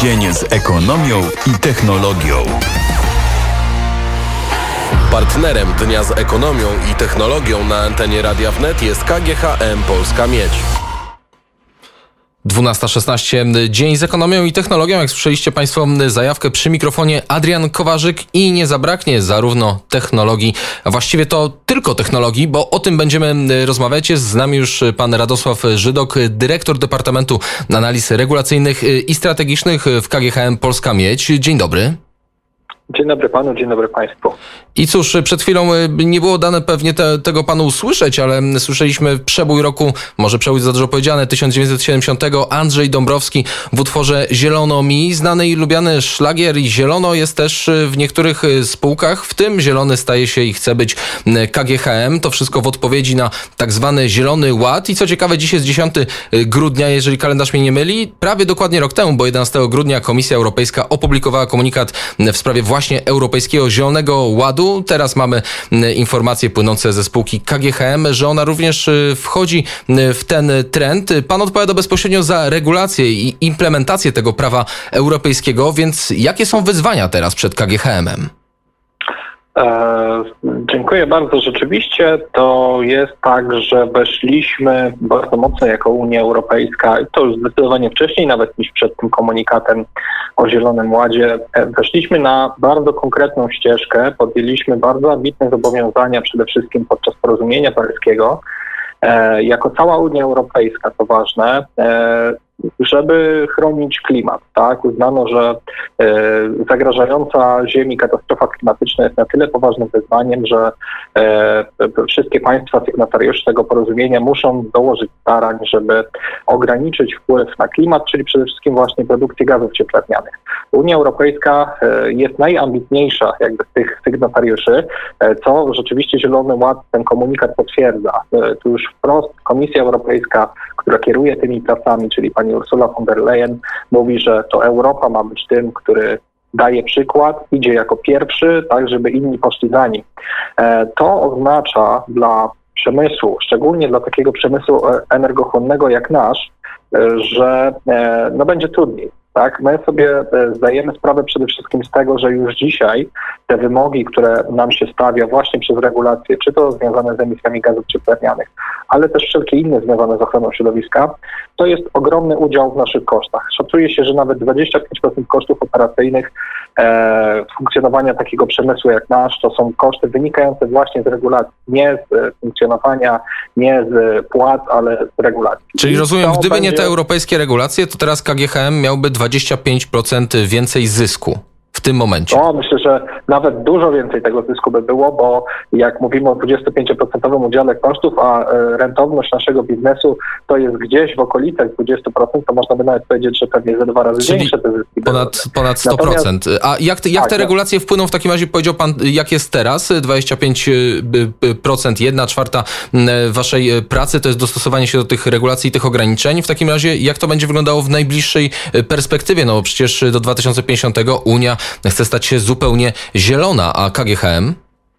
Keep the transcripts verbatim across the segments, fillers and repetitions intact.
Dzień z ekonomią i technologią. Partnerem Dnia z ekonomią i technologią na antenie Radia Wnet jest K G H M Polska Miedź. dwunasta szesnaście. Dzień z ekonomią i technologią. Jak słyszeliście Państwo zajawkę, przy mikrofonie Adrian Kowarzyk i nie zabraknie zarówno technologii, a właściwie to tylko technologii, bo o tym będziemy rozmawiać. Jest z nami już pan Radosław Żydok, dyrektor Departamentu Analiz Regulacyjnych i Strategicznych w K G H M Polska Miedź. Dzień dobry. Dzień dobry panu, dzień dobry państwu. I cóż, przed chwilą nie było dane pewnie te, tego panu usłyszeć, ale słyszeliśmy przebój roku, może przebój za dużo powiedziane, tysiąc dziewięćset siedemdziesiątego. Andrzej Dąbrowski w utworze Zielono mi. Znany i lubiany szlagier i zielono jest też w niektórych spółkach, w tym zielony staje się i chce być K G H M. To wszystko w odpowiedzi na tak zwany Zielony Ład. I co ciekawe, dziś jest dziesiątego grudnia, jeżeli kalendarz mnie nie myli. Prawie dokładnie rok temu, bo jedenastego grudnia Komisja Europejska opublikowała komunikat w sprawie właśnie Europejskiego Zielonego Ładu. Teraz mamy informacje płynące ze spółki K G H M, że ona również wchodzi w ten trend. Pan odpowiada bezpośrednio za regulację i implementację tego prawa europejskiego, więc jakie są wyzwania teraz przed K G H M-em? E, dziękuję bardzo. Rzeczywiście to jest tak, że weszliśmy bardzo mocno jako Unia Europejska, i to już zdecydowanie wcześniej nawet niż przed tym komunikatem o Zielonym Ładzie, weszliśmy na bardzo konkretną ścieżkę, podjęliśmy bardzo ambitne zobowiązania przede wszystkim podczas porozumienia paryskiego. E, jako cała Unia Europejska, to ważne, e, żeby chronić klimat, tak? Uznano, że e, zagrażająca Ziemi katastrofa klimatyczna jest na tyle poważnym wyzwaniem, że e, wszystkie państwa sygnatariusze tego porozumienia muszą dołożyć starań, żeby ograniczyć wpływ na klimat, czyli przede wszystkim właśnie produkcję gazów cieplarnianych. Unia Europejska e, jest najambitniejsza jakby z tych sygnatariuszy, e, co rzeczywiście Zielony Ład ten komunikat potwierdza. E, tu już wprost Komisja Europejska, która kieruje tymi pracami, czyli pani Ursula von der Leyen, mówi, że to Europa ma być tym, który daje przykład, idzie jako pierwszy, tak żeby inni poszli za nim. E, to oznacza dla przemysłu, szczególnie dla takiego przemysłu energochłonnego jak nasz, e, że e, no będzie trudniej. Tak, my sobie zdajemy sprawę przede wszystkim z tego, że już dzisiaj te wymogi, które nam się stawia właśnie przez regulacje, czy to związane z emisjami gazów cieplarnianych, ale też wszelkie inne związane z ochroną środowiska, to jest ogromny udział w naszych kosztach. Szacuje się, że nawet dwadzieścia pięć procent kosztów operacyjnych e, funkcjonowania takiego przemysłu jak nasz, to są koszty wynikające właśnie z regulacji, nie z funkcjonowania, nie z płac, ale z regulacji. Czyli rozumiem, to gdyby będzie... nie te europejskie regulacje, to teraz K G H M miałby dwadzieścia pięć procent więcej zysku w tym momencie. No, myślę, że nawet dużo więcej tego zysku by było, bo jak mówimy o dwudziestopięcioprocentowym udziale kosztów, a rentowność naszego biznesu to jest gdzieś w okolicach dwadzieścia procent, to można by nawet powiedzieć, że pewnie ze dwa razy Czyli większe te zyski. Ponad, ponad sto procent. A jak, jak tak, te regulacje wpłyną w takim razie, powiedział pan, jak jest teraz? dwadzieścia pięć procent, jedna czwarta waszej pracy to jest dostosowanie się do tych regulacji i tych ograniczeń. W takim razie jak to będzie wyglądało w najbliższej perspektywie? No bo przecież do dwa tysiące pięćdziesiątego Unia chce stać się zupełnie zielona, a K G H M?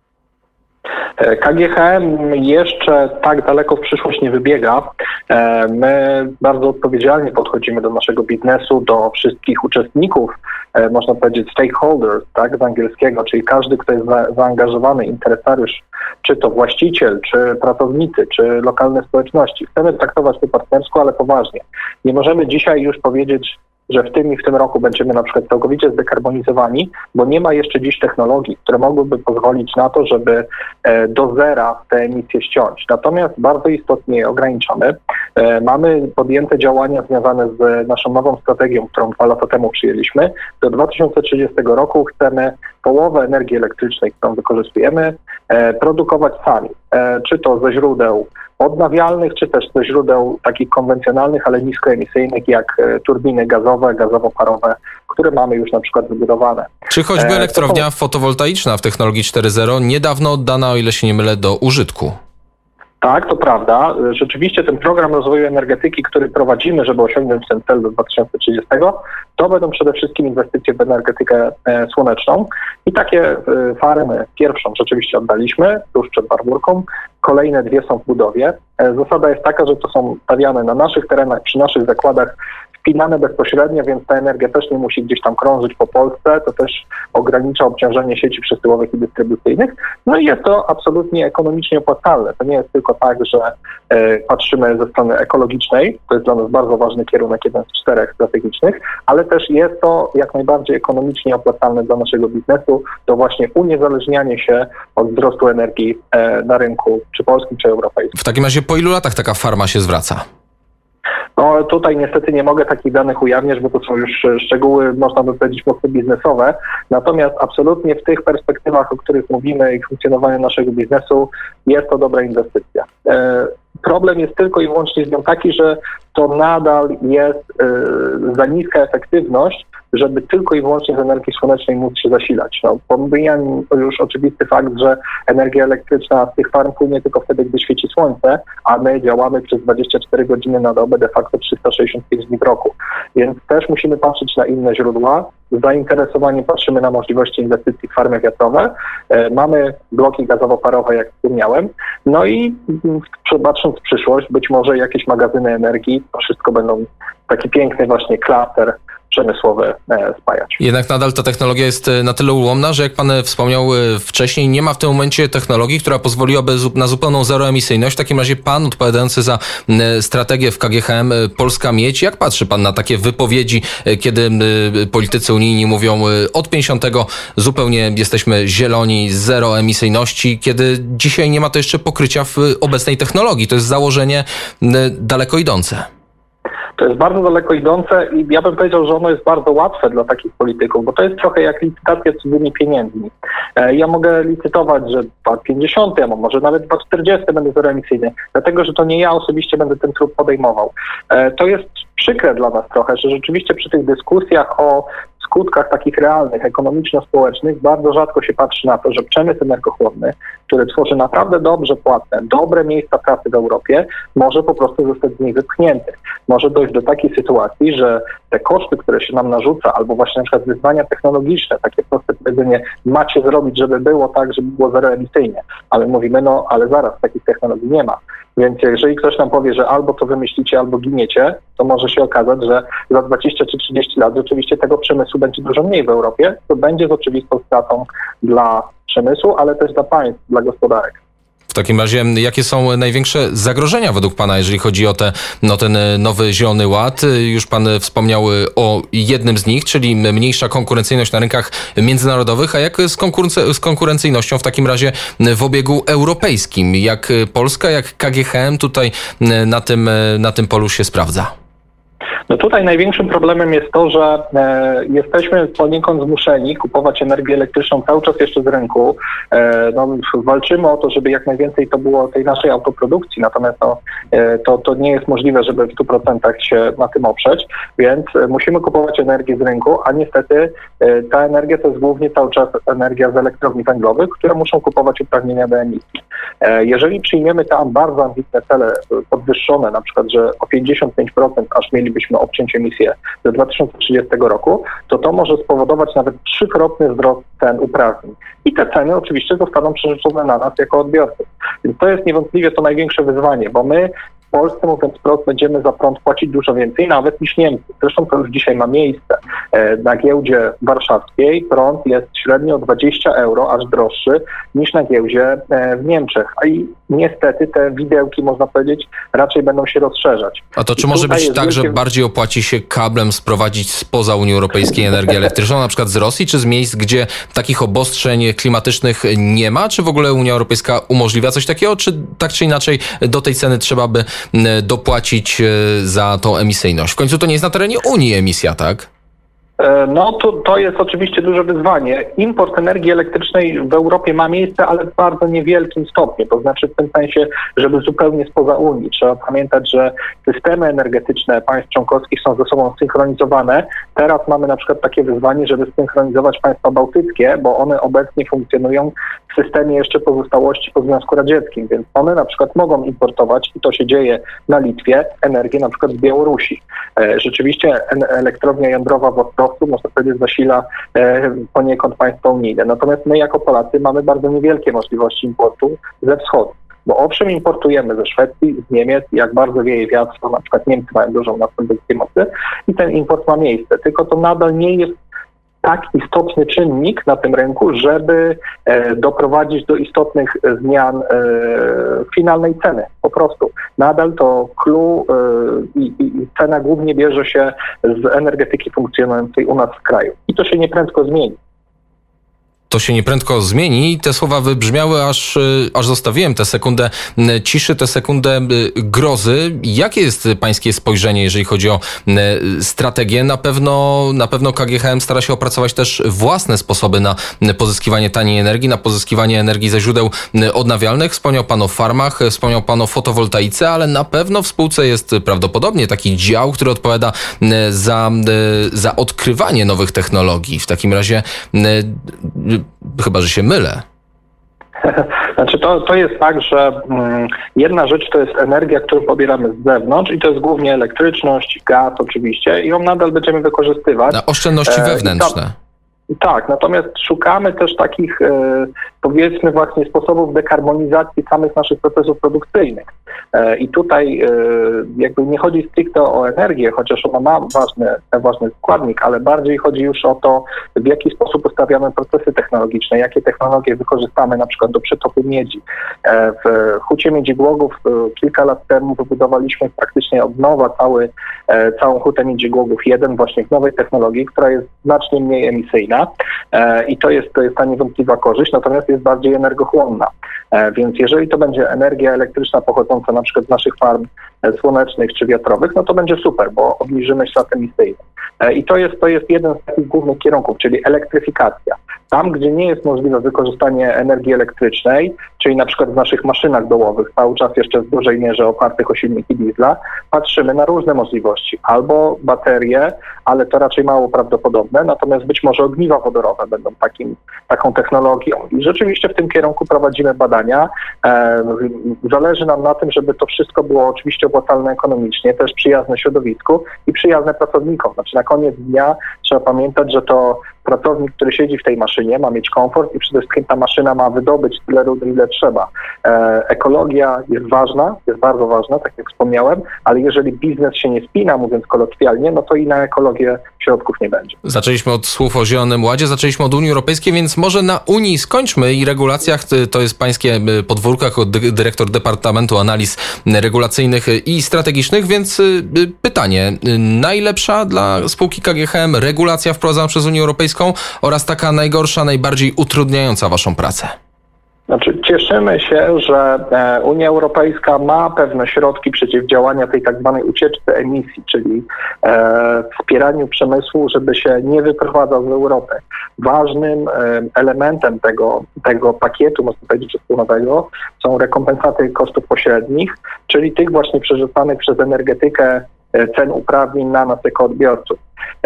K G H M jeszcze tak daleko w przyszłość nie wybiega. My bardzo odpowiedzialnie podchodzimy do naszego biznesu, do wszystkich uczestników, można powiedzieć stakeholders, tak, z angielskiego, czyli każdy, kto jest za, zaangażowany, interesariusz, czy to właściciel, czy pracownicy, czy lokalne społeczności. Chcemy traktować to partnersko, ale poważnie. Nie możemy dzisiaj już powiedzieć, że w tym i w tym roku będziemy na przykład całkowicie zdekarbonizowani, bo nie ma jeszcze dziś technologii, które mogłyby pozwolić na to, żeby do zera te emisje ściąć. Natomiast bardzo istotnie je ograniczamy. Mamy podjęte działania związane z naszą nową strategią, którą dwa lata temu przyjęliśmy. Do dwa tysiące trzydziestego roku chcemy połowę energii elektrycznej, którą wykorzystujemy, produkować sami. Czy to ze źródeł odnawialnych, czy też ze źródeł takich konwencjonalnych, ale niskoemisyjnych, jak turbiny gazowe, gazowo-parowe, które mamy już na przykład wybudowane. Czy choćby elektrownia fotowoltaiczna w technologii cztery zero niedawno oddana, o ile się nie mylę, do użytku? Tak, to prawda. Rzeczywiście ten program rozwoju energetyki, który prowadzimy, żeby osiągnąć ten cel do dwa tysiące trzydziestego, to będą przede wszystkim inwestycje w energetykę e, słoneczną. I takie e, farmy, pierwszą rzeczywiście oddaliśmy, tuż przed Barburką. Kolejne dwie są w budowie. E, zasada jest taka, że to są stawiane na naszych terenach, przy naszych zakładach w spinane bezpośrednio, więc ta energia też nie musi gdzieś tam krążyć po Polsce, to też ogranicza obciążenie sieci przesyłowych i dystrybucyjnych. No i jest to absolutnie ekonomicznie opłacalne. To nie jest tylko tak, że e, patrzymy ze strony ekologicznej, to jest dla nas bardzo ważny kierunek, jeden z czterech strategicznych, ale też jest to jak najbardziej ekonomicznie opłacalne dla naszego biznesu, to właśnie uniezależnianie się od wzrostu energii e, na rynku czy polskim, czy europejskim. W takim razie po ilu latach taka farma się zwraca? No tutaj niestety nie mogę takich danych ujawniać, bo to są już szczegóły, można by powiedzieć, mocno biznesowe. Natomiast absolutnie w tych perspektywach, o których mówimy i funkcjonowaniu naszego biznesu, jest to dobra inwestycja. E, problem jest tylko i wyłącznie z nią taki, że to nadal jest e, za niska efektywność, żeby tylko i wyłącznie z energii słonecznej móc się zasilać. No, pomijam już oczywisty fakt, że energia elektryczna z tych farm płynie tylko wtedy, gdy świeci słońce, a my działamy przez dwadzieścia cztery godziny na dobę, de facto trzysta sześćdziesiąt pięć dni w roku. Więc też musimy patrzeć na inne źródła. Z zainteresowaniem patrzymy na możliwości inwestycji w farmy wiatrowe. E, mamy bloki gazowo-parowe, jak wspomniałem. No i m, patrząc w przyszłość, być może jakieś magazyny energii, to wszystko będą taki piękny właśnie klaster przemysłowy e, spajać. Jednak nadal ta technologia jest na tyle ułomna, że jak pan wspomniał wcześniej, nie ma w tym momencie technologii, która pozwoliłaby na zupełną zeroemisyjność. W takim razie pan, odpowiadający za strategię w K G H M Polska Miedź, jak patrzy pan na takie wypowiedzi, kiedy politycy unijni mówią od pięćdziesiątego zupełnie jesteśmy zieloni, zero emisyjności, kiedy dzisiaj nie ma to jeszcze pokrycia w obecnej technologii. To jest założenie daleko idące. To jest bardzo daleko idące i ja bym powiedział, że ono jest bardzo łatwe dla takich polityków, bo to jest trochę jak licytacja cudzymi pieniędzmi. Ja mogę licytować, że dwa pięćdziesiąty, ja może nawet dwa czterdziesty będę zeroemisyjny, dlatego że to nie ja osobiście będę ten trud podejmował. To jest przykre dla nas trochę, że rzeczywiście przy tych dyskusjach o skutkach takich realnych, ekonomiczno-społecznych bardzo rzadko się patrzy na to, że przemysł energochłonny, który tworzy naprawdę dobrze płatne, dobre miejsca pracy w Europie, może po prostu zostać z nich wypchnięty. Może dojść do takiej sytuacji, że te koszty, które się nam narzuca, albo właśnie na przykład wyzwania technologiczne, takie proste powiedzenie, macie zrobić, żeby było tak, żeby było zeroemisyjnie. Ale mówimy, no ale zaraz, takich technologii nie ma. Więc jeżeli ktoś nam powie, że albo to wymyślicie, albo giniecie, to może się okazać, że za dwadzieścia czy trzydzieści lat rzeczywiście tego przemysłu będzie dużo mniej w Europie, to będzie z oczywistą stratą dla przemysłu, ale też dla państw, dla gospodarek. W takim razie, jakie są największe zagrożenia według pana, jeżeli chodzi o, te, no, ten nowy Zielony Ład? Już pan wspomniał o jednym z nich, czyli mniejsza konkurencyjność na rynkach międzynarodowych. A jak z, konkurency- z konkurencyjnością w takim razie w obiegu europejskim? Jak Polska, jak K G H M tutaj na tym, na tym polu się sprawdza? No tutaj największym problemem jest to, że e, jesteśmy poniekąd zmuszeni kupować energię elektryczną cały czas jeszcze z rynku. E, no, walczymy o to, żeby jak najwięcej to było tej naszej autoprodukcji, natomiast no, e, to, to nie jest możliwe, żeby w stu procentach się na tym oprzeć, więc e, musimy kupować energię z rynku, a niestety e, ta energia to jest głównie cały czas energia z elektrowni węglowych, które muszą kupować uprawnienia do emisji. E, jeżeli przyjmiemy tam bardzo ambitne cele podwyższone, na przykład, że o pięćdziesiąt pięć procent aż mielibyśmy obciąć emisję do dwa tysiące trzydziestego roku, to to może spowodować nawet trzykrotny wzrost cen uprawnień. I te ceny oczywiście zostaną przerzucone na nas jako odbiorców. Więc to jest niewątpliwie to największe wyzwanie, bo my w Polsce, mówiąc wprost, będziemy za prąd płacić dużo więcej, nawet niż Niemcy. Zresztą to już dzisiaj ma miejsce. Na giełdzie warszawskiej prąd jest średnio dwadzieścia euro, aż droższy niż na giełdzie w Niemczech. A i niestety te widełki, można powiedzieć, raczej będą się rozszerzać. A to czy może być tak, wielkie... że bardziej opłaci się kablem sprowadzić spoza Unii Europejskiej energię elektryczną, na przykład z Rosji, czy z miejsc, gdzie takich obostrzeń klimatycznych nie ma? Czy w ogóle Unia Europejska umożliwia coś takiego? Czy tak czy inaczej do tej ceny trzeba by dopłacić za tą emisyjność? W końcu to nie jest na terenie Unii emisja, tak? No to, to jest oczywiście duże wyzwanie. Import energii elektrycznej w Europie ma miejsce, ale w bardzo niewielkim stopniu. To znaczy w tym sensie, żeby zupełnie spoza Unii. Trzeba pamiętać, że systemy energetyczne państw członkowskich są ze sobą synchronizowane. Teraz mamy na przykład takie wyzwanie, żeby synchronizować państwa bałtyckie, bo one obecnie funkcjonują w systemie jeszcze pozostałości po Związku Radzieckim, więc one na przykład mogą importować, i to się dzieje na Litwie, energię na przykład z Białorusi. Rzeczywiście elektrownia jądrowa w Ostrowcu, można powiedzieć, zasila e, poniekąd państwa unijne. Natomiast my jako Polacy mamy bardzo niewielkie możliwości importu ze wschodu. Bo owszem, importujemy ze Szwecji, z Niemiec, jak bardzo wieje wiatr, to na przykład Niemcy mają dużą nadprodukcję mocy i ten import ma miejsce, tylko to nadal nie jest tak istotny czynnik na tym rynku, żeby e, doprowadzić do istotnych zmian e, finalnej ceny. Po prostu nadal to clue e, i, i cena głównie bierze się z energetyki funkcjonującej u nas w kraju. I to się nieprędko zmieni. To się nieprędko zmieni. Te słowa wybrzmiały, aż, aż zostawiłem tę sekundę ciszy, tę sekundę grozy. Jakie jest pańskie spojrzenie, jeżeli chodzi o strategię? Na pewno, na pewno K G H M stara się opracować też własne sposoby na pozyskiwanie taniej energii, na pozyskiwanie energii ze źródeł odnawialnych. Wspomniał pan o farmach, wspomniał pan o fotowoltaice, ale na pewno w spółce jest prawdopodobnie taki dział, który odpowiada za, za odkrywanie nowych technologii. W takim razie chyba, że się mylę. Znaczy to, to jest tak, że mm, jedna rzecz to jest energia, którą pobieramy z zewnątrz i to jest głównie elektryczność, gaz oczywiście i ją nadal będziemy wykorzystywać. Na oszczędności wewnętrzne. E, Tak, natomiast szukamy też takich, e, powiedzmy właśnie sposobów dekarbonizacji samych naszych procesów produkcyjnych. E, I tutaj e, jakby nie chodzi stricte o energię, chociaż ona ma ważny, ważny składnik, ale bardziej chodzi już o to, w jaki sposób ustawiamy procesy technologiczne, jakie technologie wykorzystamy na przykład do przetopu miedzi. E, w Hucie Miedzi Głogów e, kilka lat temu wybudowaliśmy praktycznie od nowa cały, e, całą Hutę Miedzi Głogów jeden właśnie w nowej technologii, która jest znacznie mniej emisyjna. I to jest, to jest ta niewątpliwa korzyść, natomiast jest bardziej energochłonna. Więc jeżeli to będzie energia elektryczna pochodząca na przykład z naszych farm słonecznych czy wiatrowych, no to będzie super, bo obniżymy ślad emisyjny. I to jest, to jest jeden z takich głównych kierunków, czyli elektryfikacja. Tam, gdzie nie jest możliwe wykorzystanie energii elektrycznej, czyli na przykład w naszych maszynach dołowych, cały czas jeszcze w dużej mierze opartych o silniki diesla, patrzymy na różne możliwości. Albo baterie, ale to raczej mało prawdopodobne, natomiast być może ogniwa wodorowe będą takim, taką technologią. I rzeczywiście w tym kierunku prowadzimy badania. E, zależy nam na tym, żeby to wszystko było oczywiście opłacalne ekonomicznie, też przyjazne środowisku i przyjazne pracownikom. Znaczy na koniec dnia trzeba pamiętać, że to pracownik, który siedzi w tej maszynie, ma mieć komfort i przede wszystkim ta maszyna ma wydobyć tyle rudy, ile trzeba. E, ekologia jest ważna, jest bardzo ważna, tak jak wspomniałem, ale jeżeli biznes się nie spina, mówiąc kolokwialnie, no to i na ekologię środków nie będzie. Zaczęliśmy od słów o Zielonym Ładzie, zaczęliśmy od Unii Europejskiej, więc może na Unii skończmy i regulacjach, to jest pańskie podwórko jako dyrektor Departamentu Analiz Regulacyjnych i Strategicznych, więc pytanie, najlepsza dla spółki K G H M regulacja wprowadzana przez Unię Europejską oraz taka najgorsza, najbardziej utrudniająca waszą pracę? Znaczy, cieszymy się, że Unia Europejska ma pewne środki przeciwdziałania tej tak zwanej ucieczce emisji, czyli e, wspieraniu przemysłu, żeby się nie wyprowadzał z Europy. Ważnym e, elementem tego, tego pakietu, można powiedzieć, wspólnotowego są rekompensaty kosztów pośrednich, czyli tych właśnie przerzucanych przez energetykę cen uprawnień na nas jako odbiorców.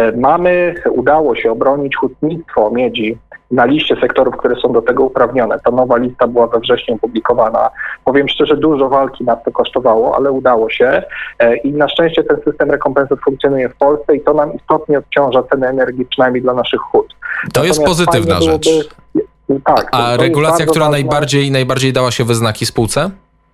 Mamy, udało się obronić hutnictwo miedzi na liście sektorów, które są do tego uprawnione. Ta nowa lista była we wrześniu opublikowana. Powiem szczerze, dużo walki nas to kosztowało, ale udało się i na szczęście ten system rekompensat funkcjonuje w Polsce i to nam istotnie odciąża ceny energii, przynajmniej dla naszych hut. To Natomiast jest pozytywna byłoby, rzecz. Tak, A to regulacja, która ważne. najbardziej, najbardziej dała się we znaki spółce?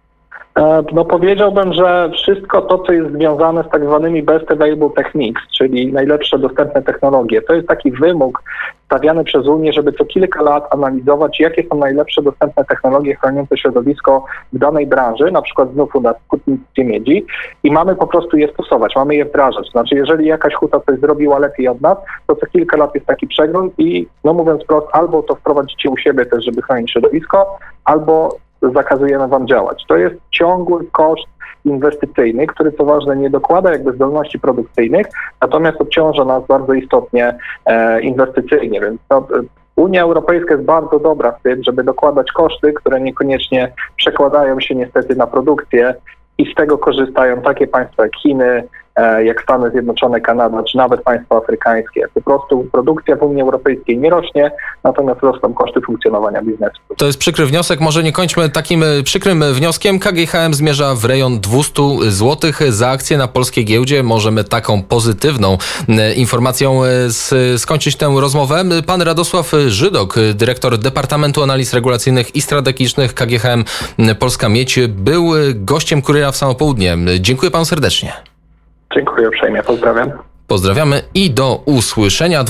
No powiedziałbym, że wszystko to, co jest związane z tak zwanymi best available techniques, czyli najlepsze dostępne technologie, to jest taki wymóg stawiany przez Unię, żeby co kilka lat analizować, jakie są najlepsze dostępne technologie chroniące środowisko w danej branży, na przykład znów u nas w hutnictwie miedzi i mamy po prostu je stosować, mamy je wdrażać. Znaczy, jeżeli jakaś huta coś zrobiła lepiej od nas, to co kilka lat jest taki przegląd i, no mówiąc wprost, albo to wprowadzicie u siebie też, żeby chronić środowisko, albo zakazujemy wam działać. To jest ciągły koszt inwestycyjny, który co ważne nie dokłada jakby zdolności produkcyjnych, natomiast obciąża nas bardzo istotnie e, inwestycyjnie, więc to, Unia Europejska jest bardzo dobra w tym, żeby dokładać koszty, które niekoniecznie przekładają się niestety na produkcję i z tego korzystają takie państwa jak Chiny, jak Stany Zjednoczone, Kanada, czy nawet państwa afrykańskie. Po prostu produkcja w Unii Europejskiej nie rośnie, natomiast rosną koszty funkcjonowania biznesu. To jest przykry wniosek. Może nie kończmy takim przykrym wnioskiem. K G H M zmierza w rejon dwieście złotych za akcję na polskiej giełdzie. Możemy taką pozytywną informacją skończyć tę rozmowę. Pan Radosław Żydok, dyrektor Departamentu Analiz Regulacyjnych i Strategicznych K G H M Polska Miedź, był gościem Kuriera w samo południe. Dziękuję panu serdecznie. Dziękuję uprzejmie, pozdrawiam. Pozdrawiamy i do usłyszenia.